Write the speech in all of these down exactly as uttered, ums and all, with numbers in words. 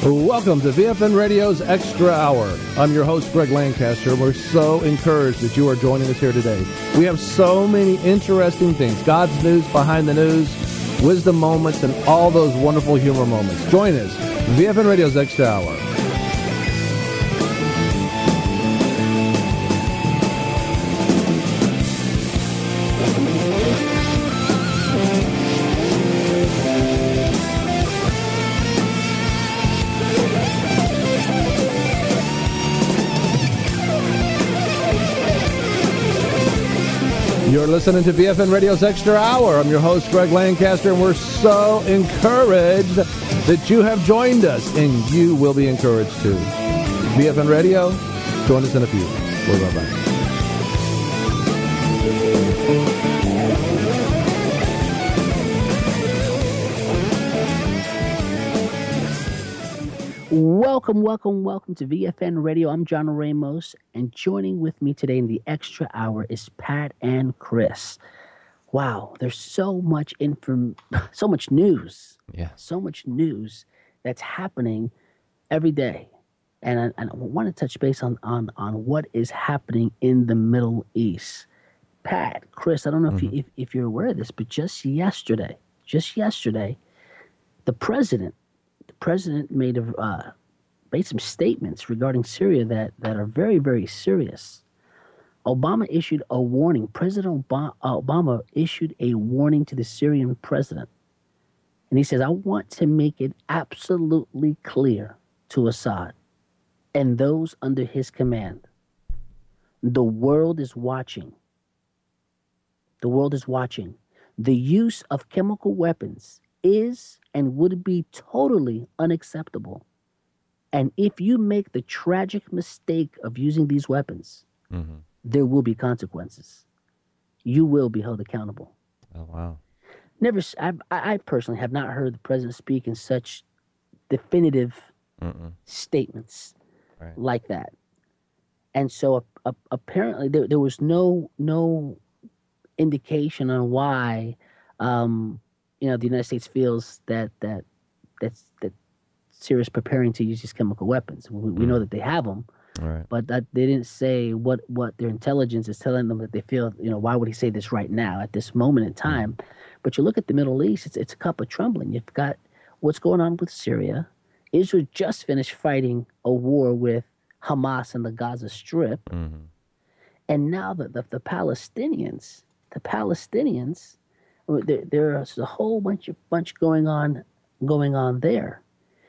Welcome to V F N Radio's Extra Hour. I'm your host, Greg Lancaster. We're so encouraged that you are joining us here today. We have so many interesting things. God's news, behind the news, wisdom moments, and all those wonderful humor moments. Join us, V F N Radio's Extra Hour. You're listening to V F N Radio's Extra Hour. I'm your host, Greg Lancaster, and we're so encouraged that you have joined us, and you will be encouraged too. V F N Radio, join us in a few. We'll be right back. Welcome, welcome, welcome to V F N Radio. I'm John Ramos, and joining with me today in the Extra Hour is Pat and Chris. Wow, there's so much inform, so much news. Yeah, so much news that's happening every day, and I, and I want to touch base on on on what is happening in the Middle East. Pat, Chris, I don't know mm-hmm. if you if, if you're aware of this, but just yesterday, just yesterday, the president. The president made a, uh, made some statements regarding Syria that, that are very, very serious. Obama issued a warning. President Obama, Obama issued a warning to the Syrian president. And he says, I want to make it absolutely clear to Assad and those under his command. The world is watching. The world is watching. The use of chemical weapons is and would be totally unacceptable. And if you make the tragic mistake of using these weapons, mm-hmm. there will be consequences. You will be held accountable. Oh, wow. Never, I, I personally have not heard the president speak in such definitive Mm-mm. statements right. like that. And so uh, apparently there, there was no no indication on why um, you know, the United States feels that that that's that Syria is preparing to use these chemical weapons. We, we mm. know that they have them, right. but that they didn't say what, what their intelligence is telling them that they feel. You know, why would he say this right now at this moment in time? Mm. But you look at the Middle East; it's it's a cup of trembling. You've got what's going on with Syria. Israel just finished fighting a war with Hamas in the Gaza Strip, mm-hmm. and now the, the the Palestinians, the Palestinians. There, there's a whole bunch of bunch going on, going on there,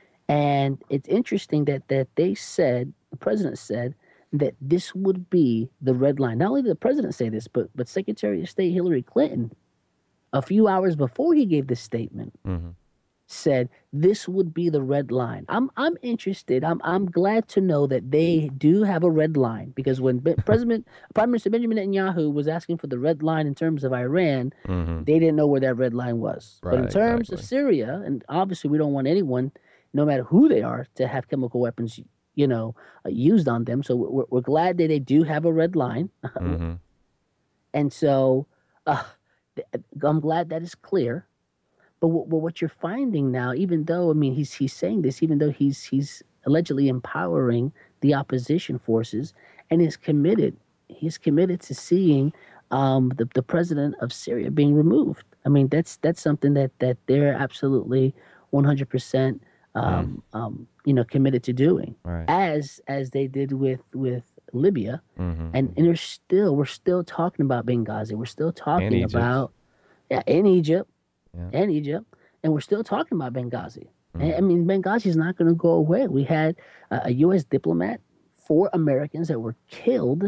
and it's interesting that that they said the president said that this would be the red line. Not only did the president say this, but but Secretary of State Hillary Clinton, a few hours before he gave this statement, mm-hmm. said this would be the red line. I'm I'm interested. I'm I'm glad to know that they do have a red line, because when President Prime Minister Benjamin Netanyahu was asking for the red line in terms of Iran, mm-hmm. they didn't know where that red line was. Right, but in terms exactly. of Syria, and obviously we don't want anyone, no matter who they are, to have chemical weapons, you know, uh, used on them. So we're we're glad that they do have a red line, mm-hmm. and so uh, I'm glad that is clear. But what, what you're finding now, even though, I mean, he's he's saying this, even though he's he's allegedly empowering the opposition forces, and is committed, he's committed to seeing um, the the president of Syria being removed. I mean, that's that's something that that they're absolutely one hundred percent, um, mm. um, you know, committed to doing, right. as as they did with with Libya, mm-hmm. and and there's still we're still talking about Benghazi, we're still talking Egypt. about yeah, in Egypt. Yeah. And Egypt, and we're still talking about Benghazi. Mm-hmm. And, I mean, Benghazi is not going to go away. We had uh, a U S diplomat, four Americans that were killed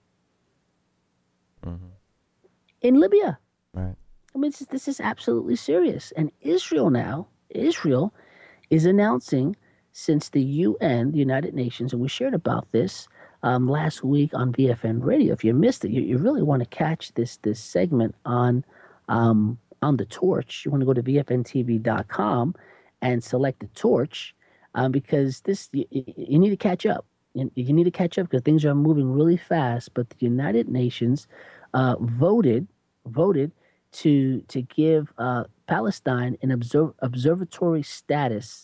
mm-hmm. in Libya. Right. I mean, this is, this is absolutely serious. And Israel now, Israel is announcing, since the U N, the United Nations, and we shared about this um, last week on V F N Radio. If you missed it, you, you really want to catch this this segment on. Um, on the Torch. You want to go to V F N T V dot com and select the Torch, um, because this you, you need to catch up. You, you need to catch up because things are moving really fast. But the United Nations uh, voted voted to to give uh, Palestine an observ- observatory status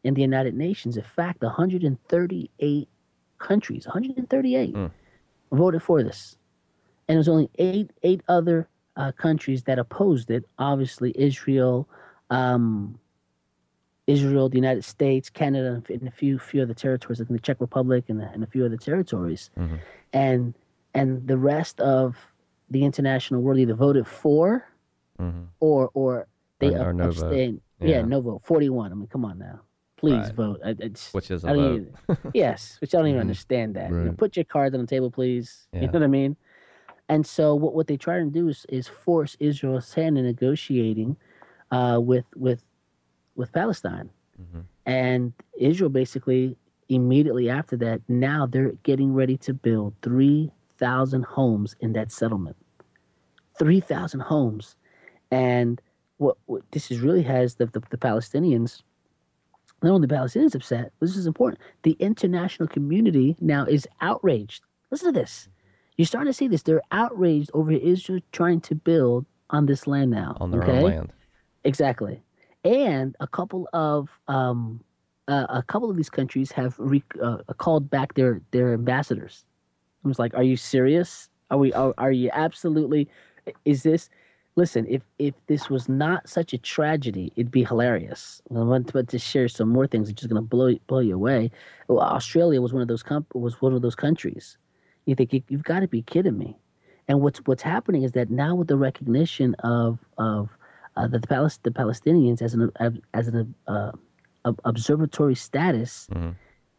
in the United Nations. In fact, one hundred thirty-eight countries, one hundred thirty-eight, mm. voted for this. And there's only eight eight other uh, countries that opposed it. Obviously, Israel, um, Israel, the United States, Canada, and a few few other territories, like the Czech Republic and, and a few other territories. Mm-hmm. And and the rest of the international world either voted for mm-hmm. or or they or, or no abstained. Yeah. yeah, no vote. forty-one. I mean, come on now. Please right. vote. I, it's, which is a I don't vote. Even, yes, which I don't even mm-hmm. understand that. Right. You know, put your cards on the table, please. Yeah. You know what I mean? And so what, what they try to do is, is force Israel's hand in negotiating uh, with with with Palestine. Mm-hmm. And Israel basically immediately after that, now they're getting ready to build three thousand homes in that settlement. three thousand homes. And what, what this is really has the, the, the Palestinians, not only the Palestinians upset, but this is important. The international community now is outraged. Listen to this. You're starting to see this. They're outraged over Israel trying to build on this land now. On their okay? own land. Exactly. And a couple of um, uh, a couple of these countries have re- uh, called back their, their ambassadors. I was like, "Are you serious? Are we? Are, are you absolutely? Is this? Listen, if if this was not such a tragedy, it'd be hilarious. I want to, to share some more things that's just going to blow blow you away. Well, Australia was one of those com- was one of those countries. You think you, you've got to be kidding me? And what's what's happening is that now with the recognition of of uh, the the, Palest- the Palestinians as an as an uh, observatory status, mm-hmm.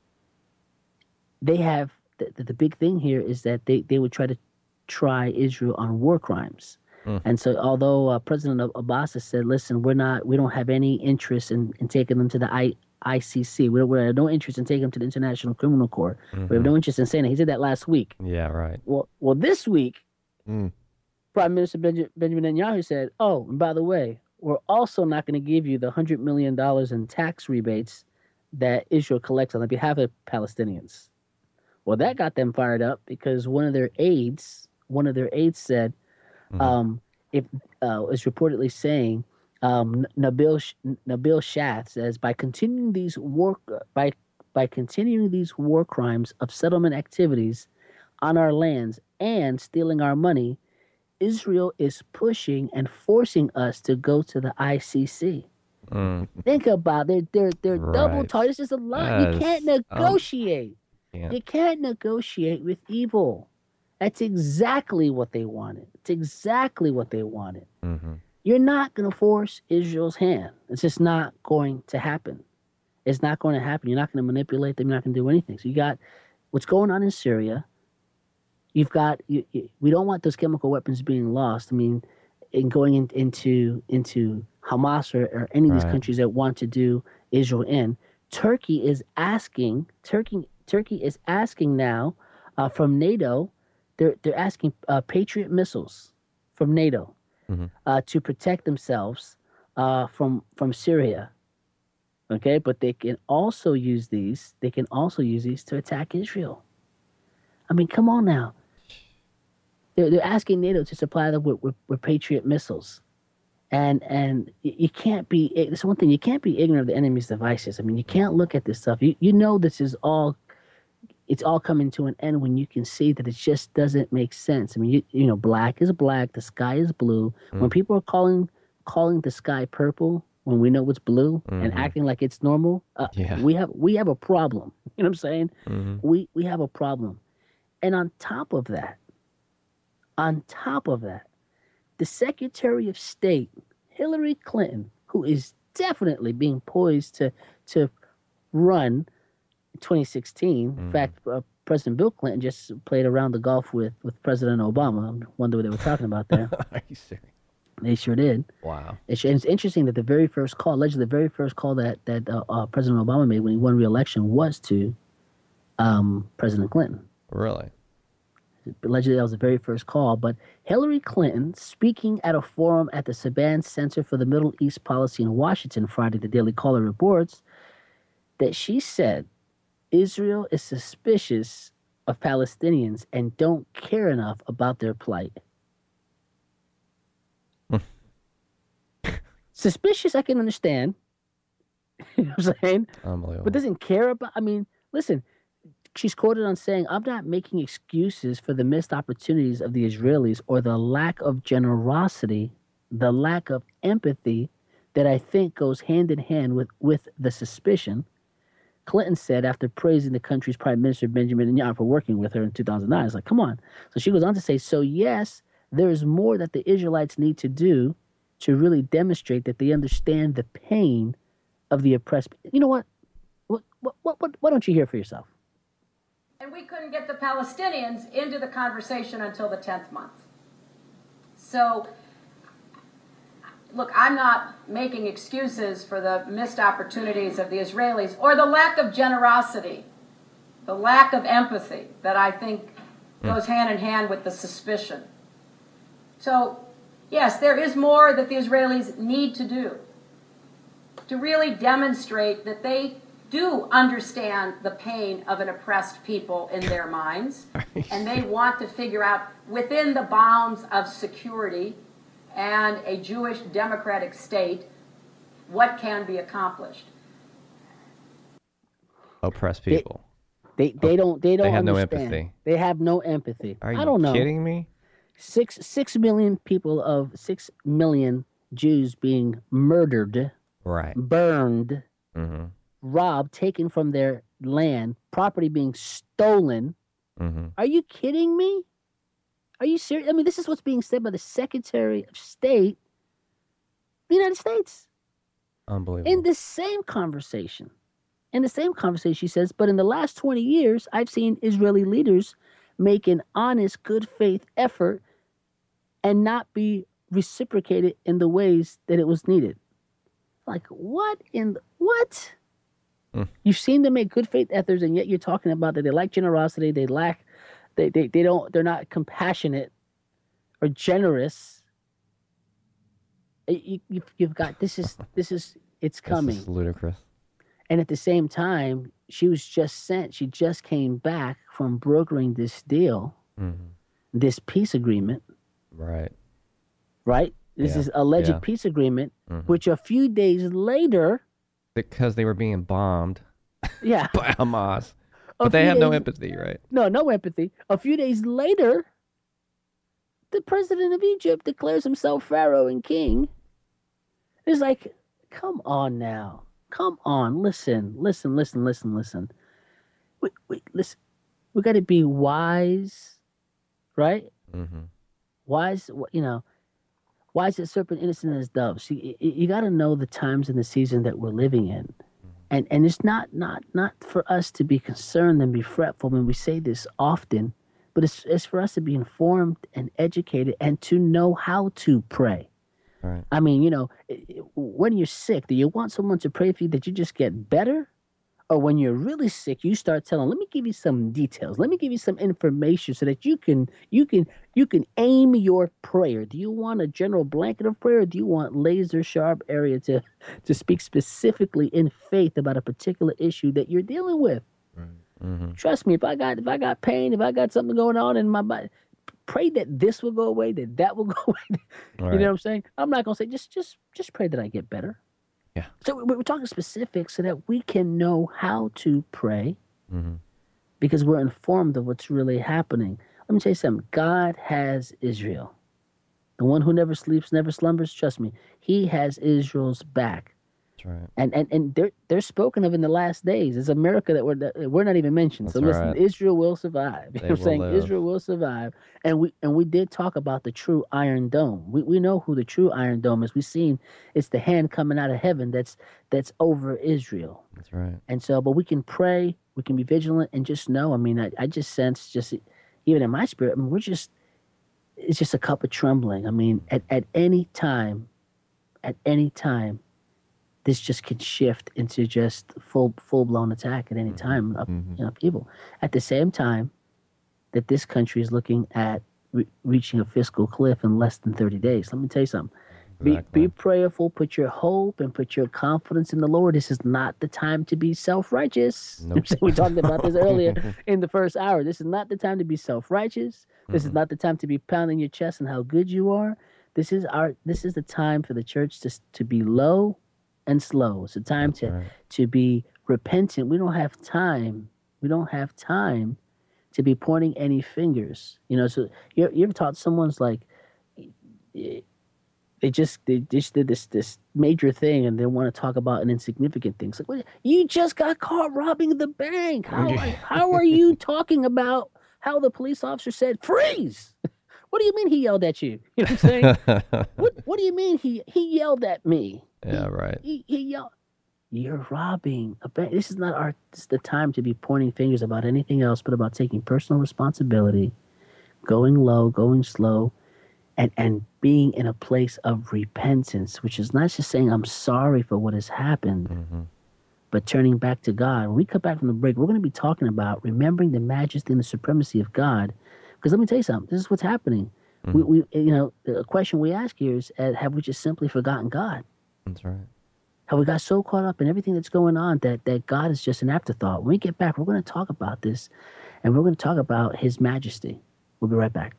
they have the, the big thing here is that they, they would try to try Israel on war crimes. Mm. And so, although uh, President Abbas has said, "Listen, we're not we don't have any interest in, in taking them to the I, ICC. We, we have no interest in taking them to the International Criminal Court. Mm-hmm. We have no interest in saying that." He did that last week. Yeah, right. Well, well, this week, mm. Prime Minister Benj- Benjamin Netanyahu said, "Oh, and by the way, we're also not going to give you the hundred million dollars in tax rebates that Israel collects on behalf of Palestinians." Well, that got them fired up because one of their aides, one of their aides said, mm-hmm. um, if uh, is reportedly saying, um, Nabil Nabil Shath says, by continuing these war by by continuing these war crimes of settlement activities on our lands and stealing our money, Israel is pushing and forcing us to go to the I C C. Mm. Think about it. They're, they're, they're right. double targets. This is a lot. Yes. You can't negotiate. Um, yeah. You can't negotiate with evil. That's exactly what they wanted. It's exactly what they wanted. Mm-hmm. You're not going to force Israel's hand. It's just not going to happen. It's not going to happen. You're not going to manipulate them. You're not going to do anything. So you got what's going on in Syria. You've got, you, you, we don't want those chemical weapons being lost. I mean, in going in, into into Hamas or, or any of these right. countries that want to do Israel in. Turkey is asking, Turkey Turkey is asking now uh, from NATO, they're, they're asking uh, Patriot missiles from NATO mm-hmm. uh, to protect themselves uh, from from Syria. Okay, but they can also use these, they can also use these to attack Israel. I mean, come on now. They're, they're asking NATO to supply them with, with, with Patriot missiles. And and you can't be, it's one thing, you can't be ignorant of the enemy's devices. I mean, you can't look at this stuff. You you know this is all, it's all coming to an end when you can see that it just doesn't make sense. I mean, you, you know, black is black, the sky is blue. Mm. When people are calling calling the sky purple, when we know it's blue mm-hmm. and acting like it's normal, uh, yeah. we have we have a problem. You know what I'm saying? Mm-hmm. We we have a problem. And on top of that, on top of that, the Secretary of State, Hillary Clinton, who is definitely being poised to to run in twenty sixteen. Mm-hmm. In fact, uh, President Bill Clinton just played around the golf with, with President Obama. I wonder what they were talking about there. Are you serious? They sure did. Wow. It's, it's interesting that the very first call, allegedly the very first call that, that uh, uh, President Obama made when he won re-election was to um, President Clinton. Really? Allegedly, that was the very first call. But Hillary Clinton, speaking at a forum at the Saban Center for the Middle East Policy in Washington Friday, the Daily Caller reports that she said Israel is suspicious of Palestinians and don't care enough about their plight. Suspicious, I can understand. You know what I'm saying? Unbelievable. But doesn't care about. I mean, listen. She's quoted on saying, "I'm not making excuses for the missed opportunities of the Israelis or the lack of generosity, the lack of empathy that I think goes hand in hand with, with the suspicion." Clinton said after praising the country's Prime Minister Benjamin Netanyahu for working with her in two thousand nine. It's like, come on. So she goes on to say, so yes, there is more that the Israelites need to do to really demonstrate that they understand the pain of the oppressed. You know what? What, what, what, what why don't you hear for yourself? And we couldn't get the Palestinians into the conversation until the tenth month. So, look, I'm not making excuses for the missed opportunities of the Israelis or the lack of generosity, the lack of empathy that I think goes hand in hand with the suspicion. So, yes, there is more that the Israelis need to do to really demonstrate that they do understand the pain of an oppressed people in their minds, and they want to figure out within the bounds of security and a Jewish democratic state what can be accomplished. Oppressed people. They they, they don't they don't They have understand. no empathy. They have no empathy. Are you I don't know. kidding me? Six six million people of six million Jews being murdered, Right. burned, Mm-hmm. robbed, taken from their land, property being stolen. Mm-hmm. Are you kidding me? Are you serious? I mean, this is what's being said by the Secretary of State of the United States. Unbelievable. In the same conversation, in the same conversation, she says, but in the last twenty years, I've seen Israeli leaders make an honest, good faith effort and not be reciprocated in the ways that it was needed. Like, what in the, what? Mm. You've seen them make good faith efforts, and yet you're talking about that they lack generosity, they lack, they they, they don't, they're not compassionate or generous. You, you, you've got, this is, this is, it's coming. This is ludicrous. And at the same time, she was just sent, she just came back from brokering this deal, Mm-hmm. this peace agreement, Right. right? This Yeah, is alleged yeah. peace agreement, Mhm. which a few days later, Because they were being bombed yeah. by Hamas. a But they few have no days- empathy, right? No, no empathy. A few days later, the president of Egypt declares himself pharaoh and king. It's like, come on now. Come on. Listen, listen, listen, listen, listen. Wait, wait, listen. We got to be wise, right? Mm-hmm. Wise, you know, wise as serpent, innocent as dove. See, you, you got to know the times and the season that we're living in. And and it's not, not, not for us to be concerned and be fretful. I mean, we say this often, but it's, it's for us to be informed and educated and to know how to pray. Right. I mean, you know, when you're sick, do you want someone to pray for you that you just get better? Or when you're really sick, you start telling, let me give you some details. Let me give you some information so that you can you can you can aim your prayer. Do you want a general blanket of prayer, or do you want laser sharp area to to speak specifically in faith about a particular issue that you're dealing with? Right. Mm-hmm. Trust me, if I got if I got pain, if I got something going on in my body, pray that this will go away, that that will go away. You Right. know what I'm saying? I'm not gonna say just just just pray that I get better. Yeah. So we- we're talking specifics so that we can know how to pray Mm-hmm. because we're informed of what's really happening. Let me tell you something. God has Israel. The one who never sleeps, never slumbers. Trust me, he has Israel's back. That's right. And and and they're they're spoken of in the last days. It's America that we're that we're not even mentioned. so That's listen, right. Israel will survive. You They know what I'm will saying? live. Israel will survive. And we and we did talk about the true Iron Dome. We we know who the true Iron Dome is. We've seen it's the hand coming out of heaven that's that's over Israel. That's right. And so, but we can pray, we can be vigilant, and just know. I mean, I, I just sense, just even in my spirit, I mean, we're just, it's just a cup of trembling. I mean, at, at any time, at any time, this just can shift into just full full blown attack at any time of Mhm. you know, people. At the same time, that this country is looking at re- reaching a fiscal cliff in less than thirty days. Let me tell you something. Be, Exactly. be prayerful, put your hope and put your confidence in the Lord. This is not the time to be self-righteous. Nope. We talked about this earlier in the first hour. This is not the time to be self-righteous. This is not the time to be pounding your chest and how good you are. This is our. This is the time for the church to to be low and slow. It's a time That's to right. to be repentant. We don't have time. We don't have time to be pointing any fingers. You know, so you, you ever taught someone's like, they just they just did this this major thing and they want to talk about an insignificant thing. It's like, what, you just got caught robbing the bank. How are, how are you talking about how the police officer said freeze? What do you mean he yelled at you? You know what I'm saying? what What do you mean he he yelled at me? Yeah, he, right. He, he yelled. You're robbing a bank. This is not our. This is the time to be pointing fingers about anything else, but about taking personal responsibility, going low, going slow, and and being in a place of repentance, which is not just saying I'm sorry for what has happened, Mm-hmm. but turning back to God. When we come back from the break, we're going to be talking about remembering the majesty and the supremacy of God. Because let me tell you something. This is what's happening. Mm-hmm. We, we, you know, the question we ask here is: uh, have we just simply forgotten God? That's right. Have we got so caught up in everything that's going on that, that God is just an afterthought? When we get back, we're going to talk about this, and we're going to talk about His majesty. We'll be right back.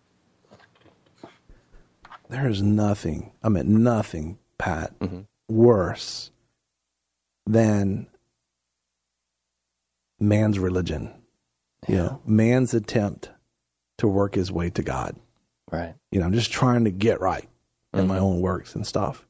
There is nothing, I mean, nothing, Pat, Mm-hmm. worse than man's religion. You know, man's attempt to work his way to God. Right. You know, I'm just trying to get right in Mm-hmm. my own works and stuff.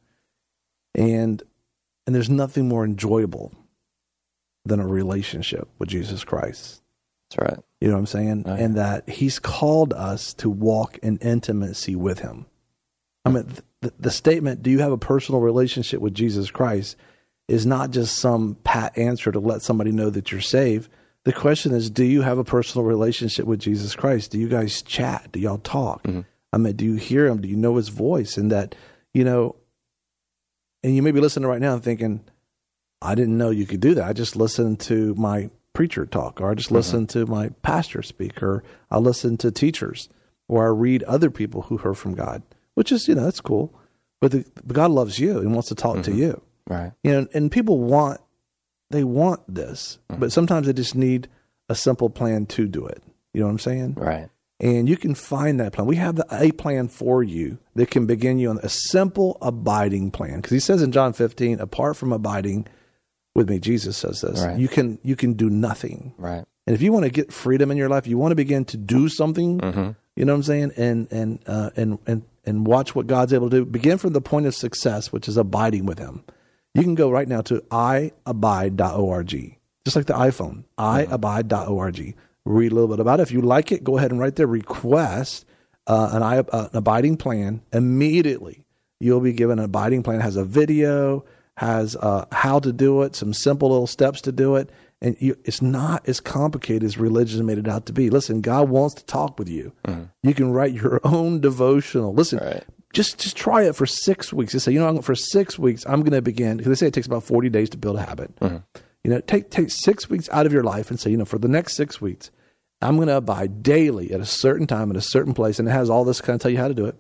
And and there's nothing more enjoyable than a relationship with Jesus Christ. That's right. You know what I'm saying? Oh, yeah. And that He's called us to walk in intimacy with Him. I mean, the, the statement, do you have a personal relationship with Jesus Christ, is not just some pat answer to let somebody know that you're saved. The question is, do you have a personal relationship with Jesus Christ? Do you guys chat? Do y'all talk? Mm-hmm. I mean, do you hear Him? Do you know His voice? And that, you know, and you may be listening right now and thinking, I didn't know you could do that. I just listened to my preacher talk, or I just Mm-hmm. listened to my pastor speak, or I listen to teachers, or I read other people who heard from God, which is, you know, that's cool. But, the, but God loves you and wants to talk Mm-hmm. to you. Right. You know, and people want, they want this, Mm-hmm. but sometimes they just need a simple plan to do it. You know what I'm saying? Right. And you can find that plan. We have the, a plan for you that can begin you on a simple abiding plan. Because He says in John fifteen, apart from abiding with me, Jesus says this, Right. you can you can do nothing. Right. And if you want to get freedom in your life, you want to begin to do something, Mm-hmm. you know what I'm saying? And and uh, and and and watch what God's able to do. Begin from the point of success, which is abiding with Him. You can go right now to i abide dot org, just like the iPhone, i abide dot org. Read a little bit about it. If you like it, go ahead and right there request uh, an, uh, an abiding plan. Immediately, you'll be given an abiding plan. It has a video, has uh, how to do it, some simple little steps to do it. And you, it's not as complicated as religion made it out to be. Listen, God wants to talk with you. Mm-hmm. You can write your own devotional. Listen, Right. just just try it for six weeks. Just say, you know, for six weeks, I'm going to begin, because they say it takes about forty days to build a habit. Mm-hmm. You know, take take six weeks out of your life and say, you know, for the next six weeks, I'm going to abide daily at a certain time at a certain place. And it has all this kind of tell you how to do it.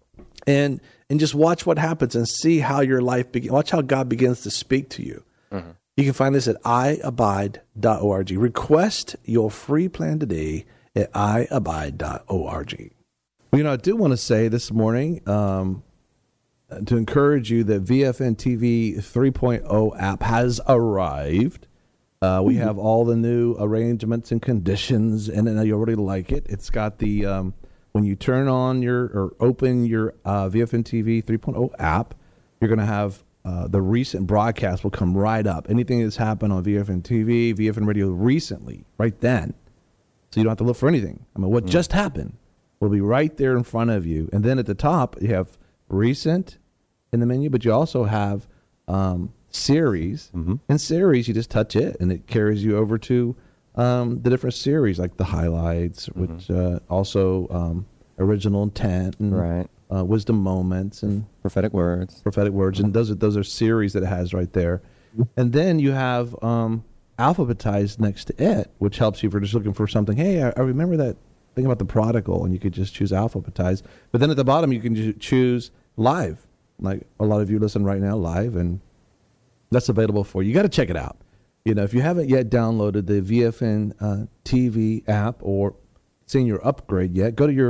And and just watch what happens and see how your life begins. Watch how God begins to speak to you. Mm-hmm. You can find this at i abide dot org. Request your free plan today at i abide dot org. You know, I do want to say this morning, um, to encourage you, that V F N T V three point oh app has arrived. Uh, we have all the new arrangements and conditions, and I know you already like it. It's got the, um, when you turn on your or open your uh, V F N T V three point oh app, you're going to have uh, the recent broadcast will come right up. Anything that's happened on V F N T V, V F N Radio recently, right then. So you don't have to look for anything. I mean, what mm. just happened will be right there in front of you. And then at the top, you have recent in the menu, but you also have um, series. Mm-hmm. And series, you just touch it, and it carries you over to um, the different series, like the highlights, mm-hmm. which uh, also um, original intent and Right. uh, wisdom moments and Prophetic words. prophetic words. And those are, those are series that it has right there. And then you have um, alphabetized next to it, which helps you if you're just looking for something. Hey, I, I remember that thing about the prodigal, and you could just choose alphabetized. But then at the bottom, you can ju- choose live. Like a lot of you listen right now live, and that's available for you. You got to check it out. You know, if you haven't yet downloaded the V F N uh, T V app or seen your upgrade yet, go to your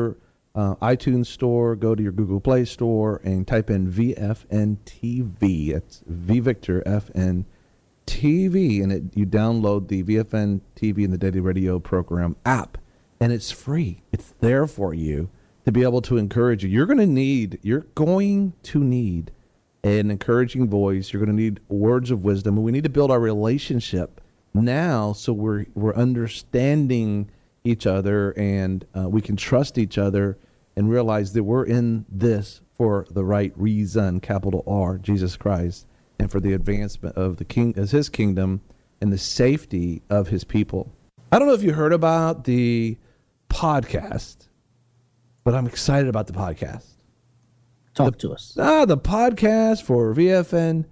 uh, iTunes store, go to your Google Play store, and type in V F N T V. That's V Victor F N T V, and it, you download the V F N T V and the Daily Radio Program app, and it's free. It's there for you to be able to encourage you. You're going to need, you're going to need an encouraging voice. You're going to need words of wisdom, and we need to build our relationship now so we're we're understanding each other, and uh, we can trust each other and realize that we're in this for the right reason, capital R, Jesus Christ, and for the advancement of the king as his kingdom and the safety of his people. I don't know if you heard about the podcast, but I'm excited about the podcast. Talk the, to us. Ah, the podcast for V F N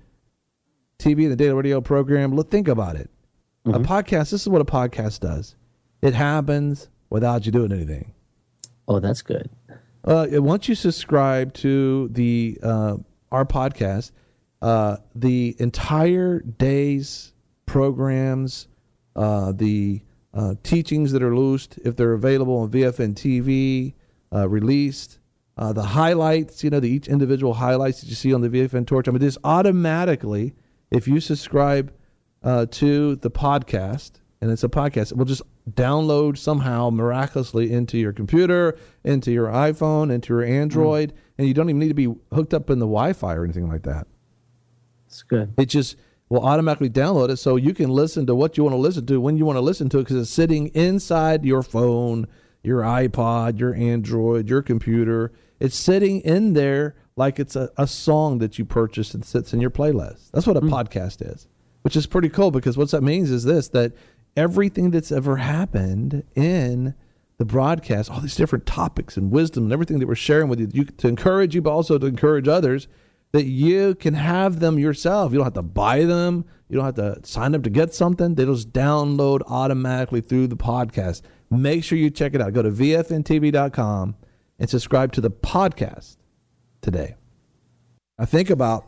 T V, the Daily Radio Program. Look, think about it. Mm-hmm. A podcast, this is what a podcast does. It happens without you doing anything. Oh, that's good. Uh, once you subscribe to the uh, our podcast, uh, the entire day's programs, uh, the uh, teachings that are loosed, if they're available on V F N T V, uh, released, uh, the highlights, you know, the each individual highlights that you see on the V F N Torch. I mean, this automatically, if you subscribe uh, to the podcast, and it's a podcast, it will just download somehow miraculously into your computer, into your iPhone, into your Android, mm. and you don't even need to be hooked up in the Wi-Fi or anything like that. It's good. It just will automatically download it so you can listen to what you want to listen to when you want to listen to it, because it's sitting inside your phone, your iPod, your Android, your computer. It's sitting in there like it's a, a song that you purchased and sits in your playlist. That's what a mm. podcast is, which is pretty cool, because what that means is this, that everything that's ever happened in the broadcast, all these different topics and wisdom and everything that we're sharing with you, you to encourage you, but also to encourage others, that you can have them yourself. You don't have to buy them. You don't have to sign up to get something. They just download automatically through the podcast. Make sure you check it out. Go to V F N T V dot com and subscribe to the podcast today. I think about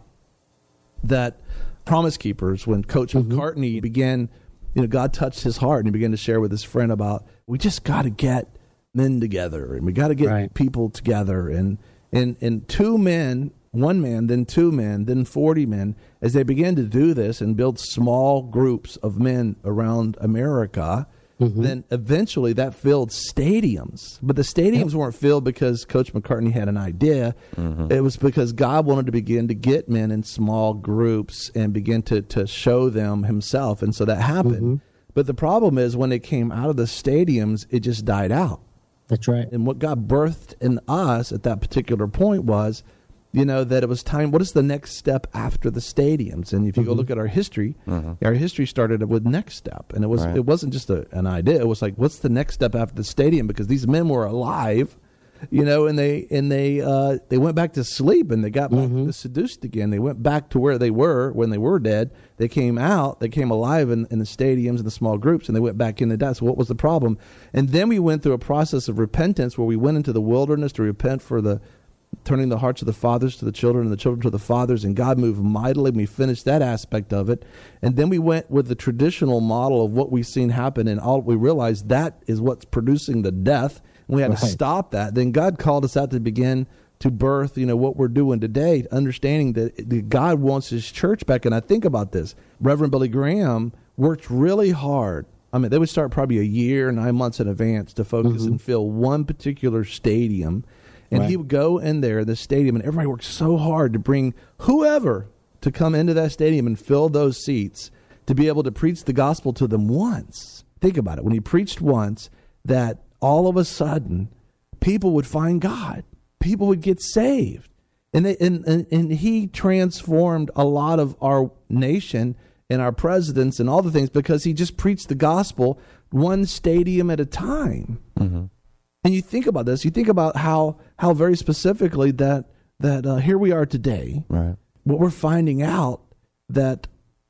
that Promise Keepers, when Coach mm-hmm. McCartney began, you know, God touched his heart and he began to share with his friend about, we just got to get men together and we got to get right. people together. And, and, and two men, one man, then two men, then forty men, as they began to do this and build small groups of men around America, mm-hmm. then eventually that filled stadiums. But the stadiums yep. weren't filled because Coach McCartney had an idea. Mm-hmm. It was because God wanted to begin to get men in small groups and begin to, to show them himself. And so that happened. Mm-hmm. But the problem is, when it came out of the stadiums, it just died out. That's right. And what God birthed in us at that particular point was, you know, that it was time. What is the next step after the stadiums? And if you mm-hmm. go look at our history, mm-hmm. our history started with Next Step, and it was right. it wasn't just a, an idea. It was like, what's the next step after the stadium? Because these men were alive, you know, and they and they uh, they went back to sleep, and they got mm-hmm. back seduced again. They went back to where they were when they were dead. They came out, they came alive in, in the stadiums and the small groups, and they went back into that. So what was the problem? And then we went through a process of repentance, where we went into the wilderness to repent for the turning the hearts of the fathers to the children and the children to the fathers, and God moved mightily. We finished that aspect of it. And then we went with the traditional model of what we've seen happen, and all we realized that is what's producing the death, and we had right. to stop that. Then God called us out to begin to birth, you know, what we're doing today, understanding that God wants his church back. And I think about this. Reverend Billy Graham worked really hard. I mean, they would start probably a year, nine months in advance to focus mm-hmm. and fill one particular stadium. And right. he would go in there in the stadium, and everybody worked so hard to bring whoever to come into that stadium and fill those seats to be able to preach the gospel to them once. Think about it. When he preached once, that all of a sudden people would find God. People would get saved. And, they, and, and, and he transformed a lot of our nation and our presidents and all the things because he just preached the gospel one stadium at a time. Mm-hmm. And you think about this, you think about how how very specifically that that uh, here we are today. Right. What we're finding out that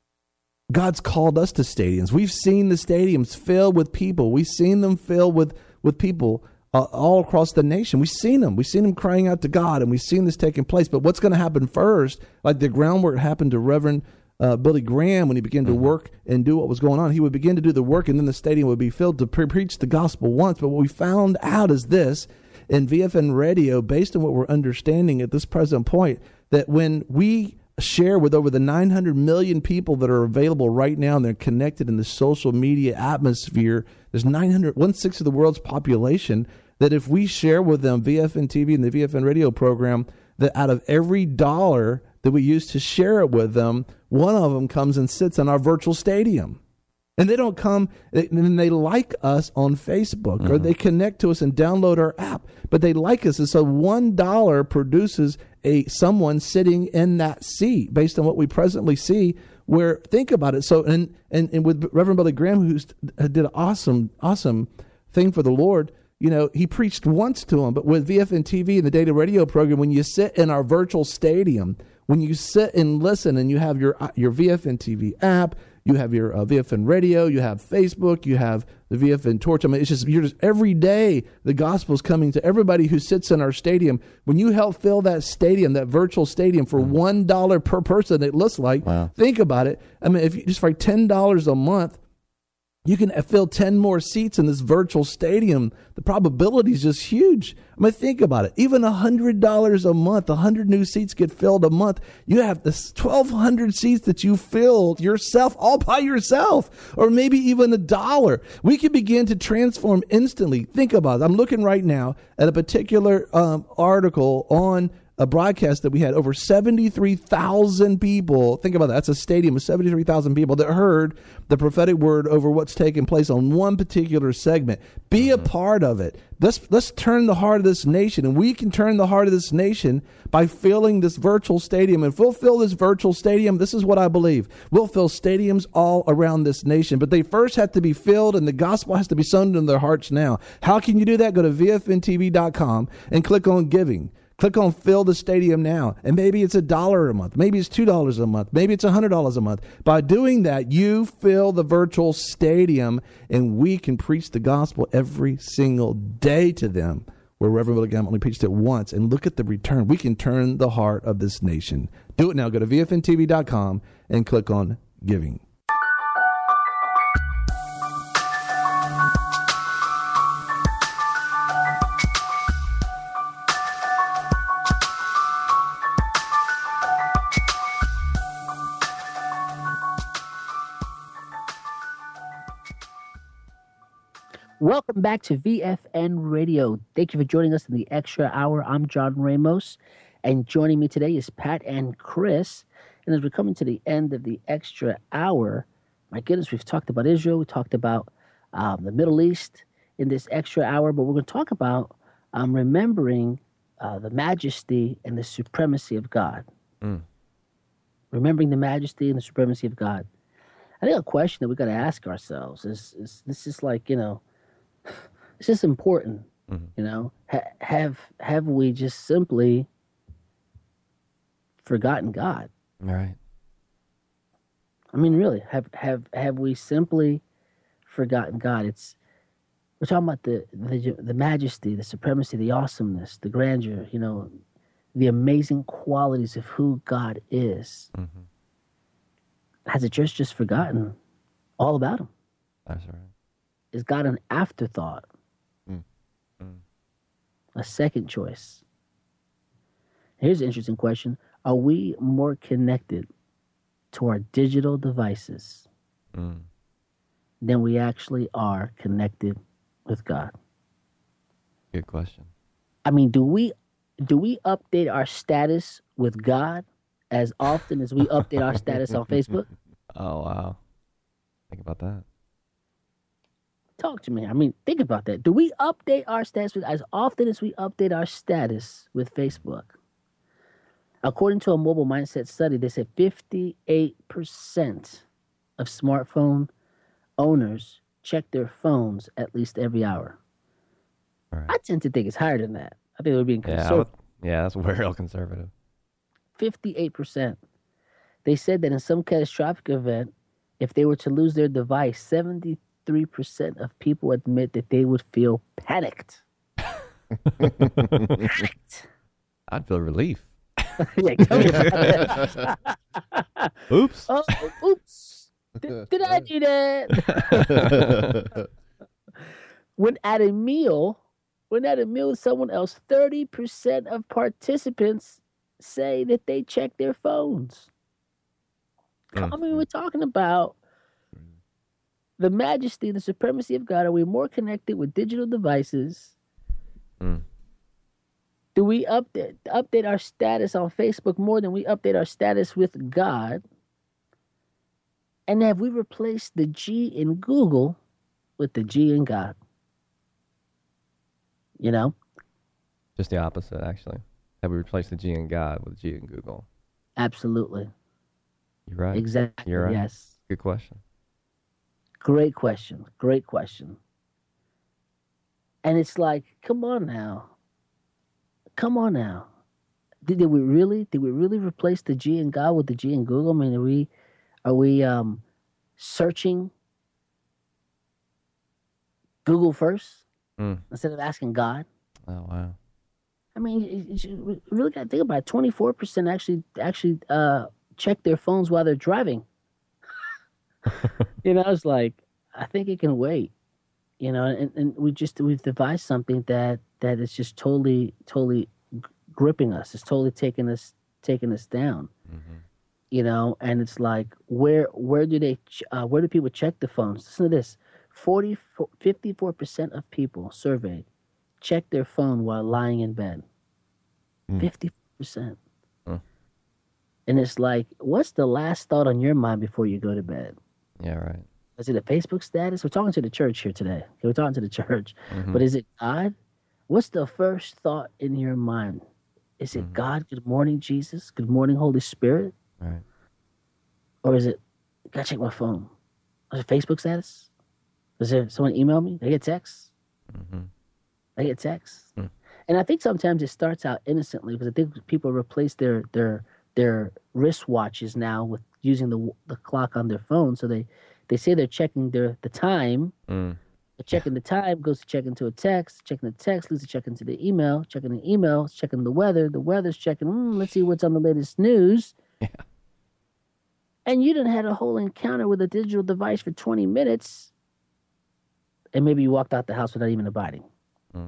God's called us to stadiums. We've seen the stadiums filled with people. We've seen them filled with with people uh, all across the nation. We've seen them. We've seen them crying out to God, and we've seen this taking place. But what's going to happen first, like the groundwork happened to Reverend Uh, Billy Graham, when he began to work and do what was going on, he would begin to do the work, and then the stadium would be filled to pre- preach the gospel once. But what we found out is this, in V F N Radio, based on what we're understanding at this present point, that when we share with over the nine hundred million people that are available right now and they're connected in the social media atmosphere, there's nine hundred, one-sixth of the world's population, that if we share with them V F N T V and the V F N radio program, that out of every dollar that we use to share it with them, one of them comes and sits in our virtual stadium. And they don't come, and they like us on Facebook, mm-hmm. or they connect to us and download our app, but they like us. And so one dollar produces a someone sitting in that seat based on what we presently see, where, think about it. So, and, and, and with Reverend Billy Graham, who did an awesome, awesome thing for the Lord, you know, he preached once to him, but with V F N T V and the data radio program, when you sit in our virtual stadium, when you sit and listen and you have your your V F N T V app, you have your uh, V F N radio, you have Facebook, you have the V F N Torch. I mean, it's just, you're just, every day the gospel is coming to everybody who sits in our stadium. When you help fill that stadium, that virtual stadium, for one dollar per person, it looks like, wow. Think about it. I mean, if you just for ten dollars a month, you can fill ten more seats in this virtual stadium. The probability is just huge. I mean, think about it. Even one hundred dollars a month, one hundred new seats get filled a month. You have this twelve hundred seats that you filled yourself, all by yourself, or maybe even a dollar. We can begin to transform instantly. Think about it. I'm looking right now at a particular um, article on a broadcast that we had over seventy-three thousand people. Think about that. That's a stadium of seventy-three thousand people that heard the prophetic word over what's taking place on one particular segment. Be mm-hmm. a part of it. Let's, let's turn the heart of this nation, and we can turn the heart of this nation by filling this virtual stadium. And if we'll fill this virtual stadium, this is what I believe. We'll fill stadiums all around this nation, but they first have to be filled, and the gospel has to be sown into their hearts now. How can you do that? Go to V F N T V dot com and click on giving. Click on fill the stadium now. And maybe it's a dollar a month. Maybe it's two dollars a month. Maybe it's one hundred dollars a month. By doing that, you fill the virtual stadium, and we can preach the gospel every single day to them, where Reverend Billy Graham only preached it once. And look at the return. We can turn the heart of this nation. Do it now. Go to V F N T V dot com and click on giving. Welcome back to V F N Radio. Thank you for joining us in the Extra Hour. I'm John Ramos, and joining me today is Pat and Chris. And as we're coming to the end of the Extra Hour, my goodness, we've talked about Israel, we talked about um, the Middle East in this Extra Hour, but we're going to talk about um, remembering uh, the majesty and the supremacy of God. Mm. Remembering the majesty and the supremacy of God. I think a question that we got to ask ourselves is, is this is like, you know, it's just important, mm-hmm. you know. Ha- have have we just simply forgotten God? All right. I mean, really, have have have we simply forgotten God? It's we're talking about the the the majesty, the supremacy, the awesomeness, the grandeur, you know, the amazing qualities of who God is. Mm-hmm. Has the church just forgotten all about him? That's right. Is God an afterthought? Mm. Mm. A second choice? Here's an interesting question. Are we more connected to our digital devices mm. than we actually are connected with God? Good question. I mean, do we do we update our status with God as often as we update our status on Facebook? Oh, wow. Think about that. Talk to me. I mean, think about that. Do we update our status with, as often as we update our status with Facebook? According to a mobile mindset study, they said fifty-eight percent of smartphone owners check their phones at least every hour. Right. I tend to think it's higher than that. I think we're being conservative. Yeah, yeah, that's real conservative. fifty-eight percent. They said that in some catastrophic event, if they were to lose their device, seventy-three percent of people admit that they would feel panicked. Panicked. I'd feel relief. Yeah, tell me about that. Oops. Oh, oops. Did, did I do that? When at a meal, When at a meal with someone else, thirty percent of participants say that they check their phones. Mm. I mean, we're talking about the majesty, the supremacy of God. Are we more connected with digital devices? Mm. Do we update update our status on Facebook more than we update our status with God? And have we replaced the G in Google with the G in God? You know? Just the opposite, actually. Have we replaced the G in God with G in Google? Absolutely. You're right. Exactly. You're right. Yes. Good question. Great question. Great question. And it's like, come on now. Come on now. Did, did we really? Did we really replace the G in God with the G in Google? I mean, are we, are we um, searching Google first Mm. instead of asking God? Oh, wow. I mean, you, you really got to think about it. twenty-four percent actually actually uh, check their phones while they're driving. You know, it's like, I think it can wait. You know, and, and we just we've devised something that that is just totally totally gripping us. It's totally taking us taking us down. Mm-hmm. You know, and it's like, where where do they uh, where do people check the phones? Listen to this: fifty-four percent of people surveyed check their phone while lying in bed. fifty percent. Mm. And it's like, what's the last thought on your mind before you go to bed? Yeah, right. Is it a Facebook status? We're talking to the church here today. Okay, we're talking to the church. Mm-hmm. But is it God? What's the first thought in your mind? Is it Mhm. God? Good morning, Jesus. Good morning, Holy Spirit. Right. Or is it, gotta check my phone? Is it Facebook status? Does there someone email me? Did I get text? Mm-hmm. I get texts. Hmm. And I think sometimes it starts out innocently, because I think people replace their their their wristwatches now with using the the clock on their phone. So they, they say they're checking their the time. Mm. But checking the time goes to check into a text. Checking the text leads to check into the email. Checking the email, checking the weather. The weather's checking, mm, let's see what's on the latest news. Yeah. And you done had a whole encounter with a digital device for twenty minutes. And maybe you walked out the house without even abiding. Mm-hmm.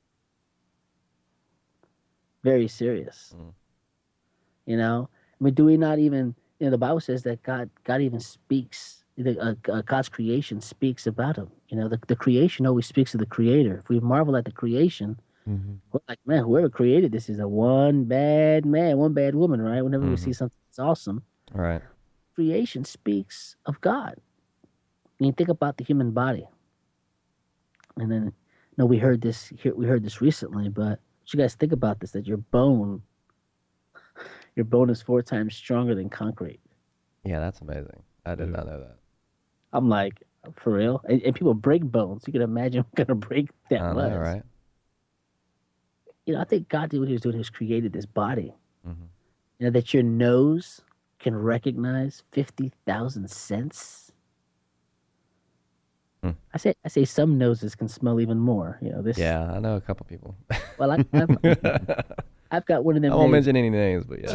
Very serious. Mm. You know, I mean, do we not even? You know, the Bible says that God, God even speaks. The, uh, uh, God's creation speaks about Him. You know, the the creation always speaks of the Creator. If we marvel at the creation, Mm-hmm. we're like, man, whoever created this is a one bad man, one bad woman, right? Whenever we Mhm. see something that's awesome, Right. creation speaks of God. And you think about the human body, and then, you know, we heard this here. We heard this recently, but you guys think about this: that your bone, your bone is four times stronger than concrete. Yeah, that's amazing. I did Yeah. not know that. I'm like, for real? And, and people break bones. You can imagine what kind of break that I was. know, right? You know, I think God did what He was doing. He was created this body. Mm-hmm. You know, that your nose can recognize fifty thousand scents. Hmm. I say, I say, some noses can smell even more. You know, this. Yeah, I know a couple people. Well, I, I've, I've got one of them. I won't names- mention any names, but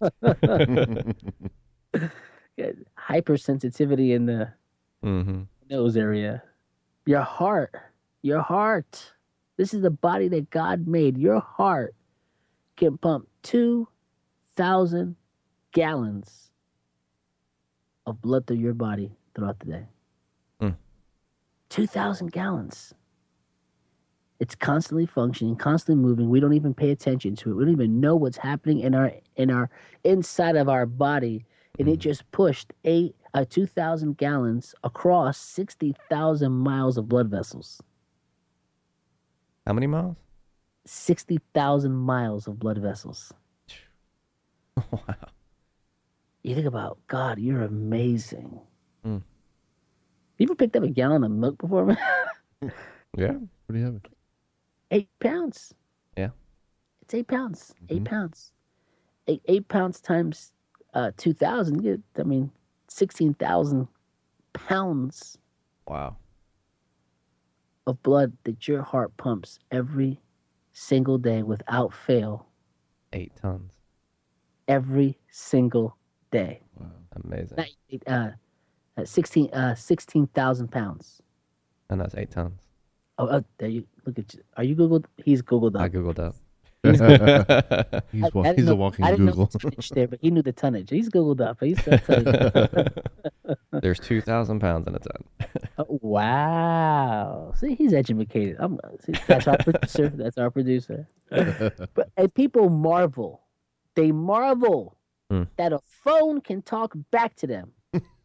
yeah. hypersensitivity in the Mm-hmm. nose area. Your heart, your heart. This is the body that God made. Your heart can pump two thousand gallons of blood through your body throughout the day. Mm. two thousand gallons. It's constantly functioning, constantly moving. We don't even pay attention to it. We don't even know what's happening in our in our inside of our body. And it just pushed eight uh, two thousand gallons across sixty thousand miles of blood vessels. How many miles? sixty thousand miles of blood vessels. Wow. You think about, God, you're amazing. Mm. You ever picked up a gallon of milk before, man? Yeah, pretty heavy. Eight pounds. Yeah. It's eight pounds. Eight Mhm. pounds. Eight, eight pounds times uh, two thousand. You get, I mean, sixteen thousand pounds Wow. of blood that your heart pumps every single day without fail. Eight tons. Every single day. Wow. Amazing. Not eight, uh, uh, sixteen, uh, sixteen thousand pounds. And that's eight tons. Oh, oh, there you look at you. Are you Googled? He's Googled I up. googled up. He's, I, wa- I didn't he's know, a walking I didn't Google. know the tonnage there, but he knew the tonnage. He's Googled up. He's got tonnage. There's two thousand pounds in a ton. Oh, wow. See, he's educated. I'm, see, that's our producer. That's our producer. But and people marvel. They marvel Hmm. that a phone can talk back to them.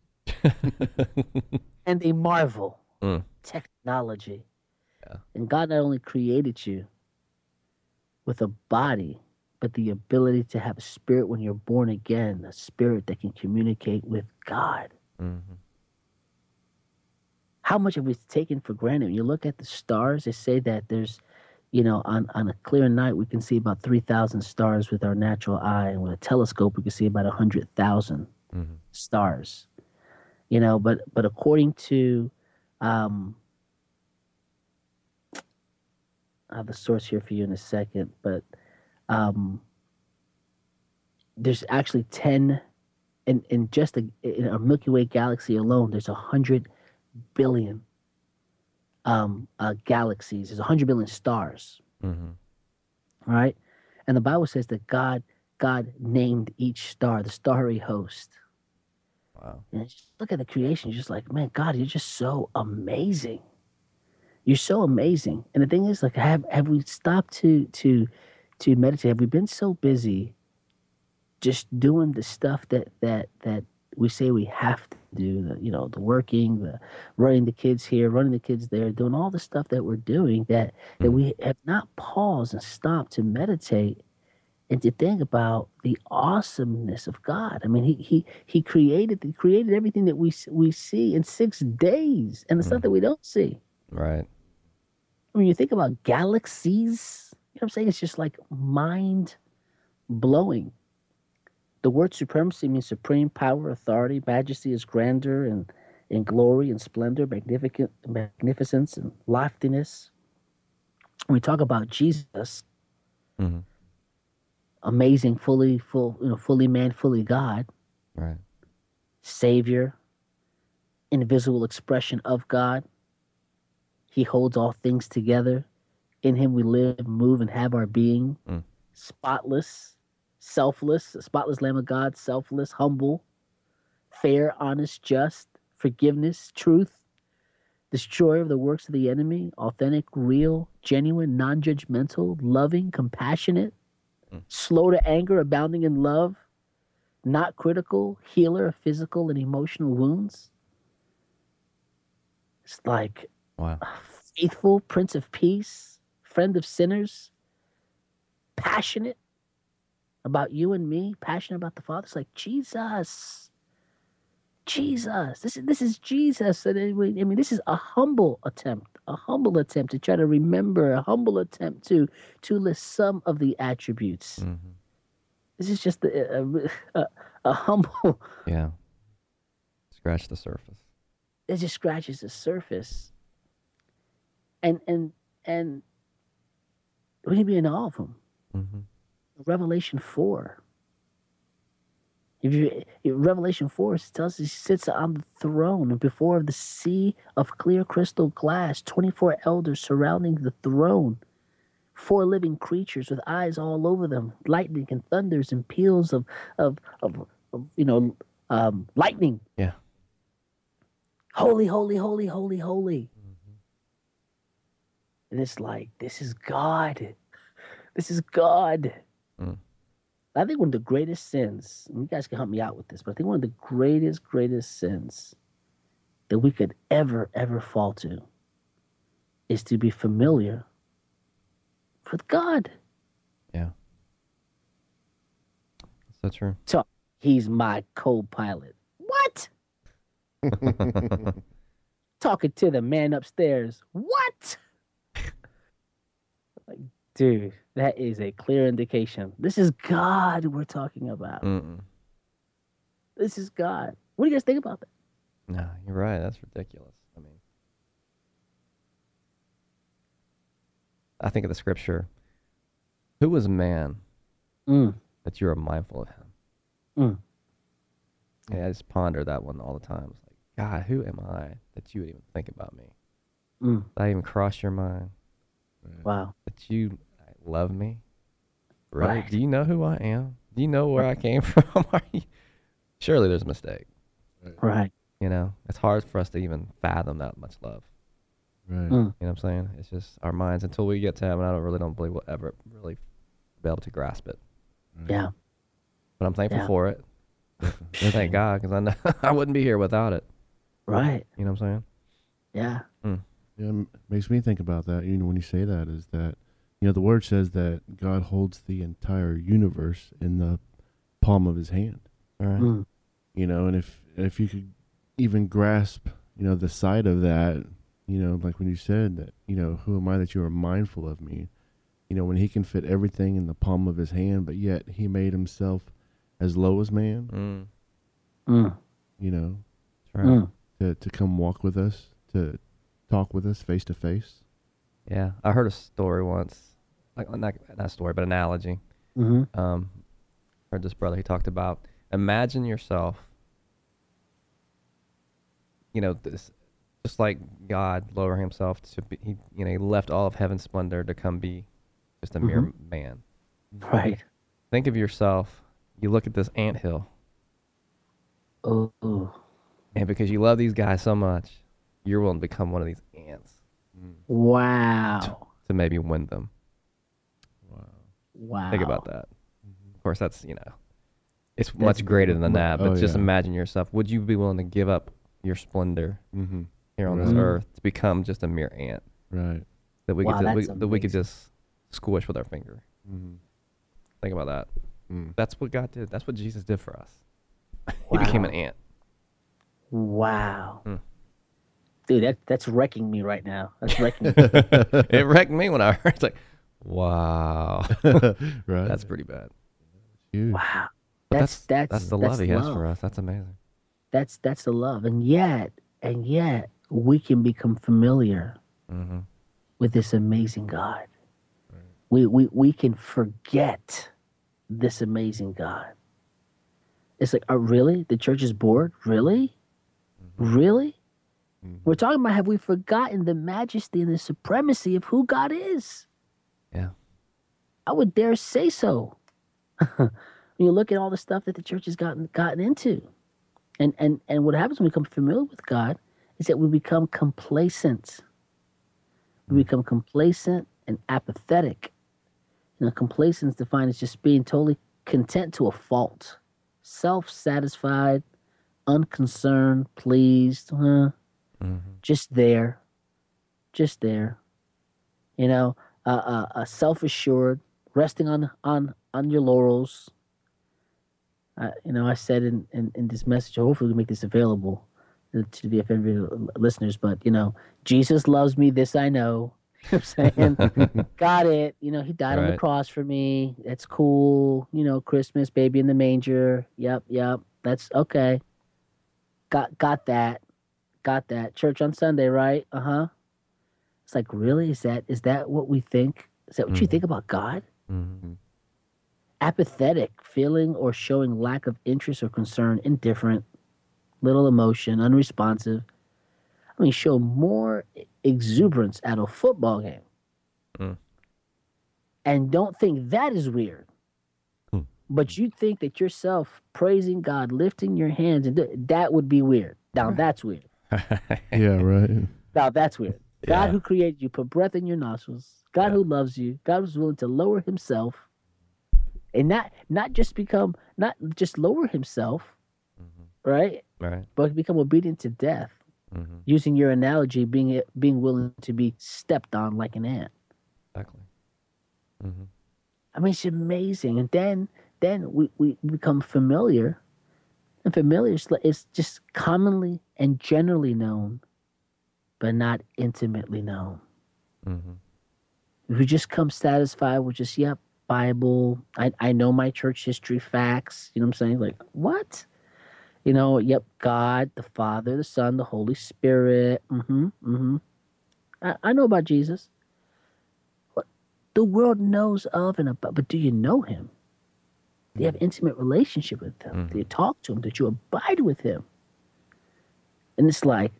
And they marvel. Mm. Technology. Yeah. And God not only created you with a body, but the ability to have a spirit when you're born again, a spirit that can communicate with God. Mm-hmm. How much have we taken for granted? When you look at the stars, they say that there's, you know, on, on a clear night, we can see about three thousand stars with our natural eye. And with a telescope, we can see about one hundred thousand Mm-hmm. stars. You know, but, but according to, um, I have the source here for you in a second, but um, there's actually ten, in, in just a, in our Milky Way galaxy alone, there's one hundred billion um, uh, galaxies. There's one hundred billion stars, Mm-hmm. right? And the Bible says that God God named each star, the starry host. Wow. And just look at the creation. You're just like, man, God, you're just so amazing. You're so amazing. And the thing is, like, have have we stopped to to to meditate? Have we been so busy just doing the stuff that that that we say we have to do? The, you know, the working, the running the kids here, running the kids there, doing all the stuff that we're doing that that we have not paused and stopped to meditate and to think about the awesomeness of God. I mean, he he he created he created everything that we we see in six days, and the stuff that we don't see. Right. I mean, you think about galaxies. You know what I'm saying? It's just like mind blowing. The word supremacy means supreme power, authority. Majesty is grandeur and in glory and splendor, magnificent magnificence and loftiness. When we talk about Jesus, Mm-hmm. amazing, fully full, you know, fully man, fully God, Right. Savior, invisible expression of God. He holds all things together. In him we live, move, and have our being. Mm. Spotless, selfless, a spotless Lamb of God, selfless, humble, fair, honest, just, forgiveness, truth, destroyer of the works of the enemy, authentic, real, genuine, non-judgmental, loving, compassionate, Mm. slow to anger, abounding in love, not critical, healer of physical and emotional wounds. It's like Wow. faithful, Prince of Peace, friend of sinners, passionate about you and me, passionate about the Father. It's like Jesus, Jesus. This is this is Jesus. And I mean, this is a humble attempt, a humble attempt to try to remember, a humble attempt to to list some of the attributes. Mm-hmm. This is just a, a, a, a humble. Yeah. Scratch the surface. It just scratches the surface. And and and we need to be in awe of him. Mm-hmm. Revelation four. If you if Revelation four tells us he sits on the throne, and before the sea of clear crystal glass, twenty-four elders surrounding the throne, four living creatures with eyes all over them, lightning and thunders and peals of of of, of you know um, lightning. Yeah. Holy, holy, holy, holy, holy. Mm-hmm. And it's like, this is God. This is God. Mm. I think one of the greatest sins, and you guys can help me out with this, but I think one of the greatest, greatest sins that we could ever, ever fall to is to be familiar with God. Yeah. So true. So he's my co-pilot. What? Talking to the man upstairs. What? Like, dude, that is a clear indication. This is God we're talking about. Mm-mm. This is God. What do you guys think about that? No, you're right. That's ridiculous. I mean, I think of the scripture. Who was man Mm. that you are mindful of him? Mm. Yeah, I just ponder that one all the time. It's like, God, who am I that you would even think about me? Mm. That even crossed your mind Wow. that you love me? Really? Right. Do you know who I am? Do you know where I came from? Are you... Surely there's a mistake. Right. You know, it's hard for us to even fathom that much love. Right. Mm. You know what I'm saying? It's just our minds, until we get to heaven, I don't really don't believe we'll ever really be able to grasp it. Yeah. But I'm thankful Yeah. for it. And thank God, because I know I wouldn't be here without it. Right. You know what I'm saying? Yeah. Yeah, it makes me think about that. You know, when you say that, is that, you know, the word says that God holds the entire universe in the palm of his hand. All right. Mm. You know, and if if you could even grasp, you know, the side of that, you know, like when you said that, you know, who am I that you are mindful of me? You know, when he can fit everything in the palm of his hand, but yet he made himself as low as man, Mm. Mm. you know, That's right. Mm. to, to come walk with us, to talk with us face to face. Yeah, I heard a story once, like not not a story, but analogy. Mm-hmm. Um, heard this brother. He talked about, imagine yourself. You know, this, just like God lowering himself to be, he, you know, he left all of heaven's splendor to come be just a mere man. Right. Think of yourself. You look at this anthill, Oh. Oh. and because you love these guys so much, you're willing to become one of these ants Wow. to maybe win them. Wow. Think about that. Of course, that's, you know, it's much greater than that. But Oh, just yeah. imagine yourself. Would you be willing to give up your splendor Mm-hmm. here on this Right. earth to become just a mere ant Right. that we Wow, could we, that's that we could amazing. just squish with our finger? Mm-hmm. Think about that. Mm. That's what God did. That's what Jesus did for us. He became an Wow. ant. Wow. Hmm. Dude, that that's wrecking me right now. That's wrecking me. It wrecked me when I heard. It's like, wow, Right. that's pretty bad. huge. Wow. But That's that's that's the that's love He has love. for us. That's amazing. That's that's the love. And yet, and yet we can become familiar Mm-hmm. with this amazing God. We we we can forget this amazing God. It's like, oh, really? The church is bored? Really? Really? Mhm. We're talking about, have we forgotten the majesty and the supremacy of who God is? Yeah. I would dare say so. When you look at all the stuff that the church has gotten gotten into. And and and what happens when we become familiar with God is that we become complacent. We become complacent and apathetic. You know, complacence is defined as just being totally content to a fault. Self-satisfied, unconcerned, pleased, huh? Mm-hmm. Just there. Just there. You know, uh, uh, uh, self-assured, resting on on on your laurels. Uh, you know, I said in, in, in this message, hopefully we make this available to the V F N radio listeners, but, you know, Jesus loves me, this I know. You know what I'm saying? Got it. You know, he died on the Right. cross for me. That's cool. You know, Christmas, baby in the manger. Yep, yep. That's okay. Got got that. Got that. Church on Sunday, right? Uh-huh. It's like, really? Is that is that what we think? Is that what you Mhm. think about God? Mm-hmm. Apathetic, feeling or showing lack of interest or concern, indifferent, little emotion, unresponsive. I mean, show more exuberance at a football game. Mm. And don't think that is weird. Hmm. But you think that yourself praising God, lifting your hands, and do- that would be weird. Now that's weird. Yeah, right. Now that's weird. God Yeah. who created you, put breath in your nostrils. God Yeah. who loves you. God who's willing to lower himself, and not not just become not just lower himself, Mm-hmm. right? Right. But become obedient to death. Mm-hmm. Using your analogy, being being willing to be stepped on like an ant. Exactly. Mm-hmm. I mean, it's amazing. And then then we, we become familiar, and familiar is, is just commonly and generally known, but not intimately known. Mm-hmm. If we just come satisfied with just, yep, Bible, I, I know my church history facts, you know what I'm saying? Like, what? You know, yep, God, the Father, the Son, the Holy Spirit. Mm-hmm, mm-hmm. I, I know about Jesus. What the world knows of and about, but do you know him? Do you have intimate relationship with him? Mhm. Do you talk to him? Did you abide with him? And it's like,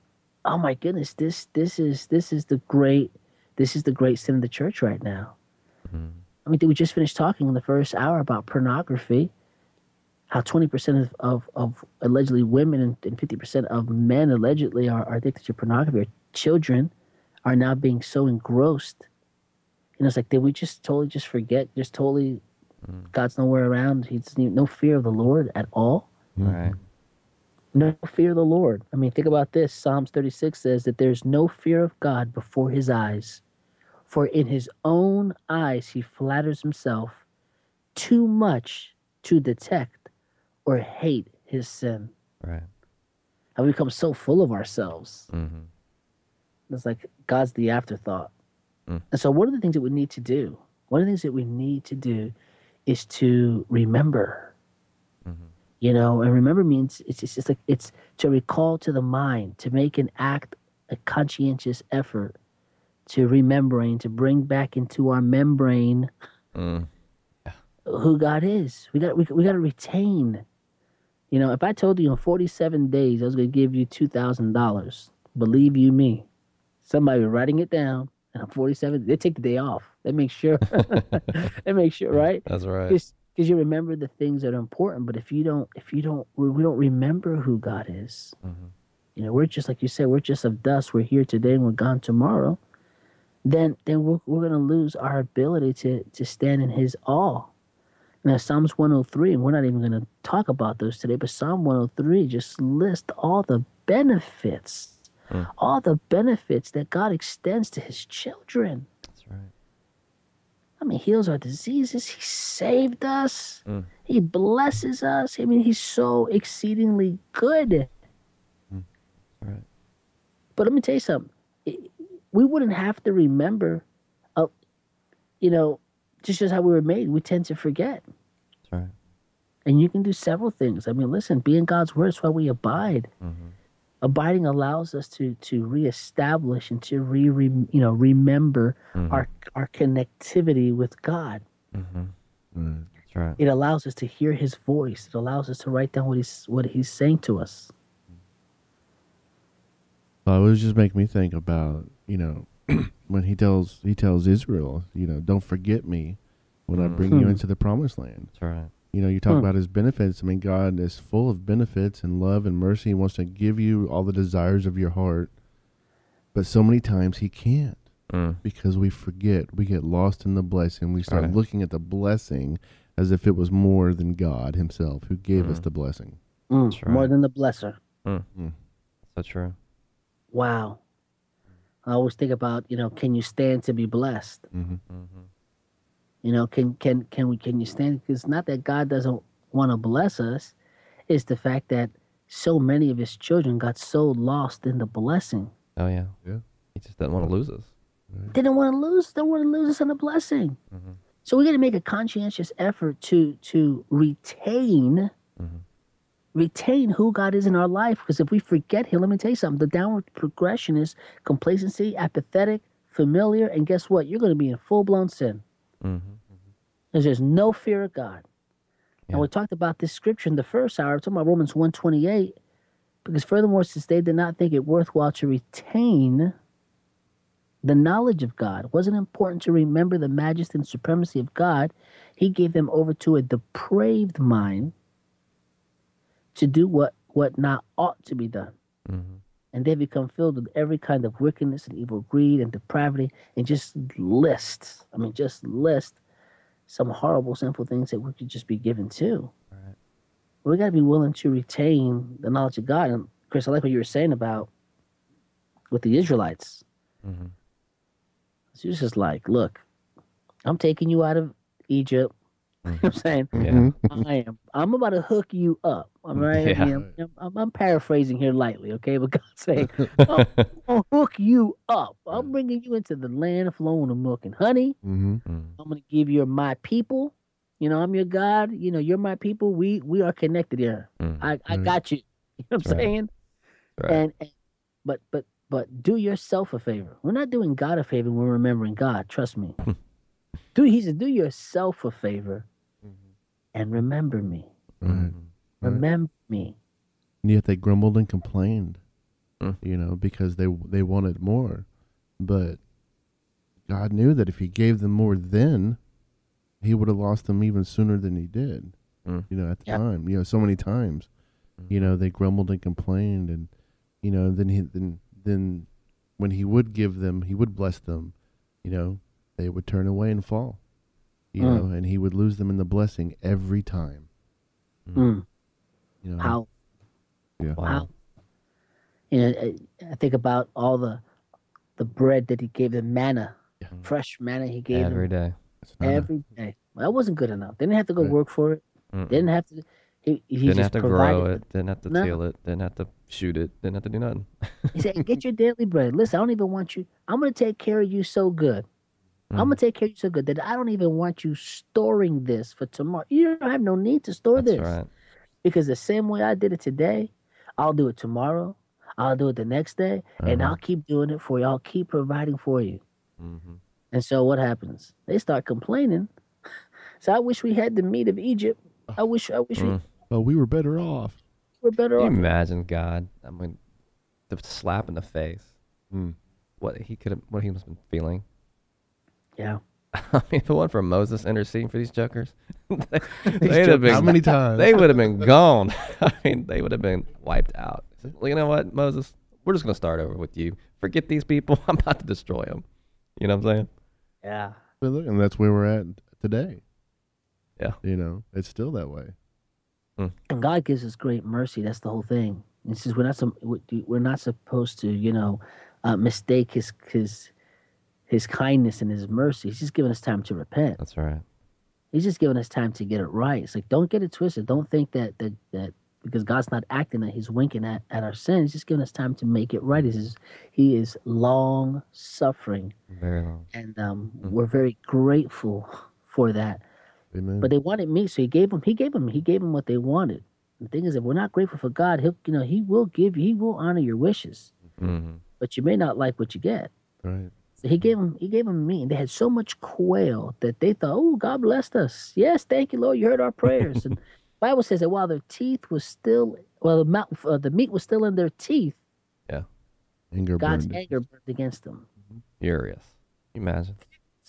oh my goodness, this this is this is the great this is the great sin of the church right now. Mhm. I mean, we just finished talking in the first hour about pornography, how twenty percent of, of, of allegedly women and, and fifty percent of men allegedly are, are addicted to pornography, or children are now being so engrossed. And it's like, did we just totally just forget, just totally, Mm. God's nowhere around. He doesn't even, no fear of the Lord at all. Right. No fear of the Lord. I mean, think about this. Psalms thirty-six says that there's no fear of God before his eyes. For in his own eyes he flatters himself too much to detect or hate his sin. Right. And we become so full of ourselves. Mm-hmm. It's like God's the afterthought. Mm. And so one of the things that we need to do, one of the things that we need to do is to remember. Mm-hmm. You know, and remember means it's just it's like it's to recall to the mind, to make an act, a conscientious effort to remembering, to bring back into our membrane Mm. who God is. We got we, we got to retain. You know, if I told you in forty-seven days I was going to give you two thousand dollars, believe you me, somebody was writing it down, and on forty-seven, they take the day off. They make sure, they make sure, right? That's right. Because you remember the things that are important. But if you don't, if you don't, we don't remember who God is. Mm-hmm. You know, we're just like you said, we're just of dust. We're here today and we're gone tomorrow. Then, then we're we're going to lose our ability to to stand in His awe. Now, Psalms one oh three, and we're not even going to talk about those today, but Psalm one oh three just lists all the benefits, Mm. all the benefits that God extends to His children. That's right. I mean, he heals our diseases. He saved us. Mm. He blesses us. I mean, He's so exceedingly good. Right. But let me tell you something. It- We wouldn't have to remember, uh, you know, just as how we were made. We tend to forget. That's right. And you can do several things. I mean, listen, be in God's word is why we abide. Mm-hmm. Abiding allows us to to reestablish and to re, re you know remember Mhm. our our connectivity with God. Mm-hmm. Right. That's right. It allows us to hear His voice. It allows us to write down what he's what He's saying to us. Well, it was just make me think about, you know, when he tells he tells Israel, you know, don't forget me when I bring you Hmm. into the promised land. That's right. You know, you talk Hmm. about his benefits. I mean, God is full of benefits and love and mercy. He wants to give you all the desires of your heart. But so many times he can't Mm. because we forget. We get lost in the blessing. We start Right. looking at the blessing as if it was more than God himself who gave us Mhm. the blessing. Mm, That's More right. than the blesser. Mm. Mm. So true. Wow. I always think about, you know, can you stand to be blessed? Mm-hmm. Mm-hmm. You know, can can can we can you stand? Because it's not that God doesn't want to bless us, it's the fact that so many of His children got so lost in the blessing. Oh yeah. Yeah. He just doesn't want to lose us. They don't want to lose. They want to lose us in the blessing. Mm-hmm. So we got to make a conscientious effort to to retain Mm-hmm. retain who God is in our life. Because if we forget Him, let me tell you something. The downward progression is complacency, apathetic, familiar, and guess what? You're going to be in full blown sin. Mm-hmm. Because there's no fear of God. Yeah. And we talked about this scripture in the first hour. We're talking about Romans one twenty-eight. Because furthermore, since they did not think it worthwhile to retain the knowledge of God, it wasn't important to remember the majesty and supremacy of God, He gave them over to a depraved mind to do what, what not ought to be done. Mm-hmm. And they become filled with every kind of wickedness and evil, greed and depravity, and just list. I mean, just list some horrible, sinful things that we could just be given to. Right. We got to be willing to retain the knowledge of God. And Chris, I like what you were saying about with the Israelites. Mm-hmm. So it's just like, look, I'm taking you out of Egypt. You know what I'm saying? Yeah. I am. I'm about to hook you up. All right. Yeah. I mean, I'm, I'm, I'm paraphrasing here lightly, okay? But God's saying, I'm gonna hook you up. I'm bringing you into the land flowing with milk and honey. Mm-hmm. Mm-hmm. I'm gonna give you my people. You know, I'm your God. You know, you're my people. We we are connected here. Mm-hmm. I, I Right. got you. You know what I'm Right. saying? Right. And, and but but but do yourself a favor. We're not doing God a favor when we're remembering God. Trust me. do he said, do yourself a favor and remember me. Right. Mhm. Right. Remember me. And yet they grumbled and complained. Mm. you know, because they they wanted more. But God knew that if he gave them more then, he would have lost them even sooner than he did. Mm. You know, at the Yeah. time, you know, so many times, you know, they grumbled and complained, and you know, then he then then when he would give them, he would bless them. You know, they would turn away and fall. You Mm. know, and he would lose them in the blessing every time. Mm. You know, How yeah, Wow. Wow. You know, I, I think about all the the bread that he gave them, manna, Yeah. fresh manna he gave Every them day. It's not a- every day. Well, that wasn't good enough. They didn't have to go Right. work for it. Mm-mm. They didn't have to. He, he Didn't just have to provided grow for it. Didn't have to No. till it. Didn't have to shoot it. Didn't have to do nothing. He said, "Get your daily bread. Listen, I don't even want you. I'm going to take care of you so good. I'm Mm. going to take care of you so good that I don't even want you storing this for tomorrow. You don't have no need to store That's this right. because the same way I did it today, I'll do it tomorrow. I'll do it the next day, and Uh-huh. I'll keep doing it for you. I'll keep providing for you." Mm-hmm. And so what happens? They start complaining. So I wish we had the meat of Egypt. I wish. I wish Mm. Oh, we were better off. we were better Can you off. imagine God? I mean, the slap in the face. Mm. What he could have, what he must have been feeling. Yeah. I mean, if it wasn't for Moses interceding for these jokers, they, they'd have been. How many times? They would have been gone. I mean, they would have been wiped out. Well, you know what, Moses? We're just gonna start over with you. Forget these people. I'm about to destroy them. You know what I'm saying? Yeah. But look, and that's where we're at today. Yeah. You know, it's still that way. And God gives us great mercy. That's the whole thing. It says we're not some we're not supposed to, you know, uh, mistake his his his kindness and his mercy. He's just giving us time to repent. That's right. He's just giving us time to get it right. It's like, don't get it twisted. Don't think that that that because God's not acting that he's winking at, at our sin. He's just giving us time to make it right. He is he is long suffering, Very long. and um, we're very grateful for that. Amen. But they wanted me, so he gave them. He gave them. He gave them what they wanted. The thing is, if we're not grateful for God, he'll, you know, he will give you. He will honor your wishes, Mm-hmm. but you may not like what you get. right. So he gave them. He gave them meat, and they had so much quail that they thought, "Oh, God blessed us. Yes, thank you, Lord. You heard our prayers." And the Bible says that while their teeth was still, well, the mouth, uh, the meat was still in their teeth, Anger God's burned it. anger burned against them. Furious. Can you imagine?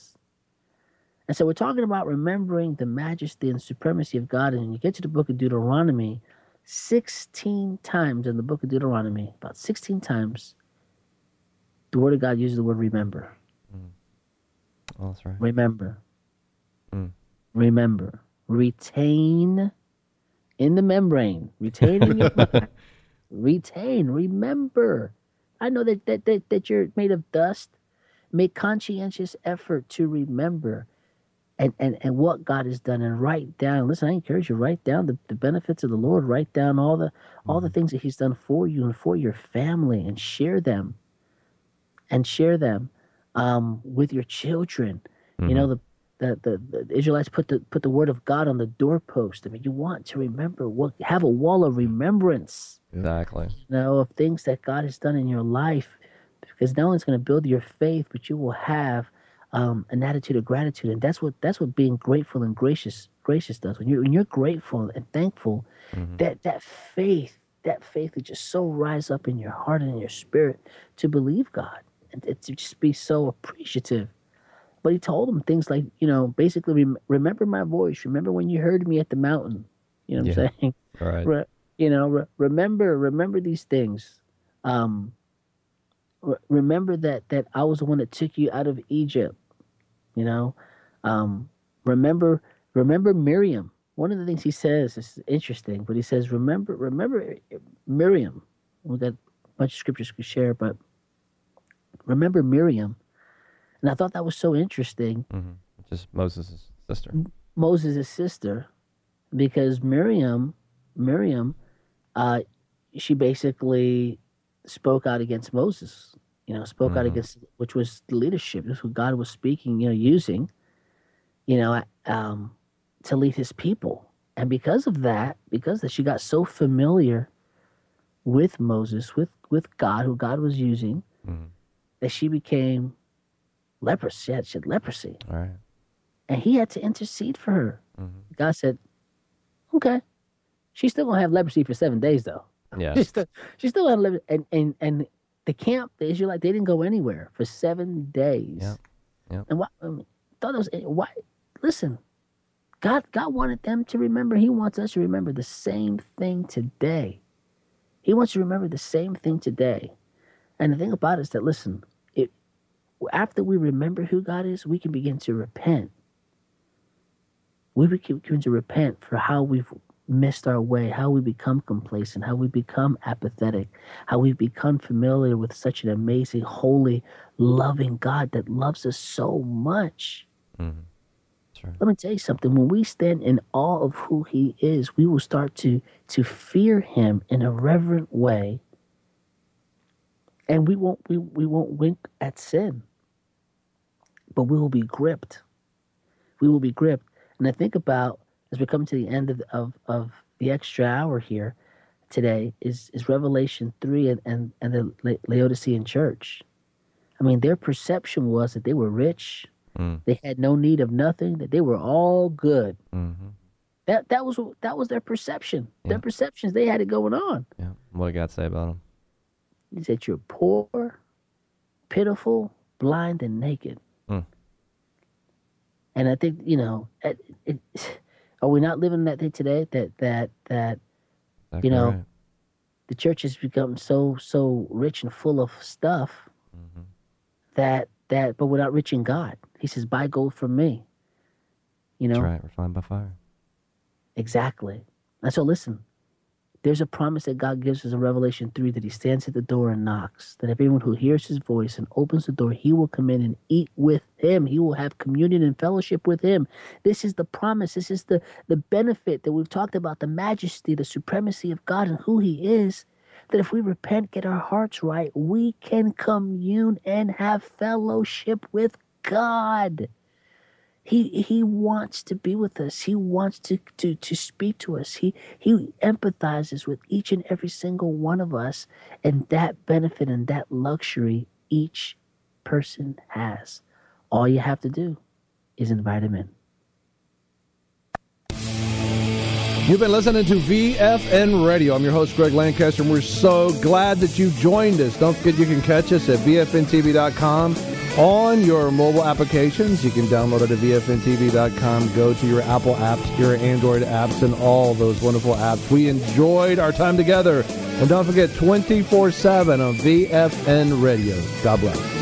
And so we're talking about remembering the majesty and supremacy of God. And you get to the book of Deuteronomy, sixteen times in the book of Deuteronomy, about sixteen times, the word of God uses the word remember. Oh, that's right. Remember. Mm. Remember. Retain in the membrane. Retain in your mind. Retain. Remember. I know that, that, that, that you're made of dust. Make conscientious effort to remember. And, and, and what God has done, and write down. Listen, I encourage you, write down the, the benefits of the Lord. Write down all the all the things that He's done for you and for your family, and share them. And share them um, with your children. You know, the, the, the, the Israelites put the put the word of God on the doorpost. I mean, you want to remember what have a wall of remembrance, Exactly. you know, of things that God has done in your life, because not only it's going to build your faith, but you will have um, an attitude of gratitude, and that's what that's what being grateful and gracious gracious does. When you're when you're grateful and thankful, that that faith that faith will just so rise up in your heart and in your spirit to believe God, and it, to just be so appreciative. But he told them things like, you know, basically, rem- remember my voice. Remember when you heard me at the mountain. You know what Yeah. I'm saying? All right. Re- you know, re- remember, remember these things. Um, re- remember that that I was the one that took you out of Egypt. You know, um, remember, remember Miriam. One of the things he says is interesting, but he says, remember, remember Miriam. We got a bunch of scriptures to share, but remember Miriam. And I thought that was so interesting. Mm-hmm. Just Moses' sister. Moses' sister, because Miriam, Miriam, uh, she basically spoke out against Moses. You know, spoke out Mhm. against, which was the leadership. This is what God was speaking. You know, using, you know, um, to lead His people. And because of that, because that she got so familiar with Moses, with with God, who God was using, Mhm. that she became leprous. She had, she had leprosy. All right. And he had to intercede for her. Mhm. God said, okay, she's still going to have leprosy for seven days, though. Yeah. she's still, she's still unlimited. And, and, and the camp, the Israelite, they didn't go anywhere for seven days. Yeah. Yeah. And why, I mean, thought it was, why, listen, God, God wanted them to remember. He wants us to remember the same thing today. He wants you to remember the same thing today. And the thing about it is that, listen, it, after we remember who God is, we can begin to repent. We begin to repent for how we've missed our way, how we become complacent, how we become apathetic, how we've become familiar with such an amazing, holy, loving God that loves us so much. Mm-hmm. Sure. Let me tell you something. When we stand in awe of who he is, we will start to, to fear him in a reverent way. And we won't we, we won't wink at sin. But we will be gripped. We will be gripped. And I think about, as we come to the end of of, of the extra hour here today, is, is Revelation three and, and, and the La- Laodicean church. I mean, their perception was that they were rich, mm. they had no need of nothing, that they were all good. Mm-hmm. That that was that was their perception. Yeah. Their perceptions, they had it going on. Yeah. What did God say about them? He said, you're poor, pitiful, blind, and naked. Mm. And I think, you know, it, it, are we not living that day today? That that that Exactly you know, right. the church has become so so rich and full of stuff Mm-hmm. that that, but we're not rich in God. He says, "Buy gold from me." You know, That's right. Refined by fire. exactly. And so, listen. There's a promise that God gives us in Revelation three that he stands at the door and knocks, that if anyone who hears his voice and opens the door, he will come in and eat with him. He will have communion and fellowship with him. This is the promise. This is the, the benefit that we've talked about, the majesty, the supremacy of God and who he is, that if we repent, get our hearts right, we can commune and have fellowship with God. He he wants to be with us. He wants to, to, to speak to us. He he empathizes with each and every single one of us. And that benefit and that luxury each person has. All you have to do is invite him in. You've been listening to V F N Radio. I'm your host, Greg Lancaster, and we're so glad that you joined us. Don't forget you can catch us at V F N T V dot com. On your mobile applications, you can download it at V F N T V dot com. Go to your Apple apps, your Android apps, and all those wonderful apps. We enjoyed our time together. And don't forget, twenty-four seven on V F N Radio. God bless.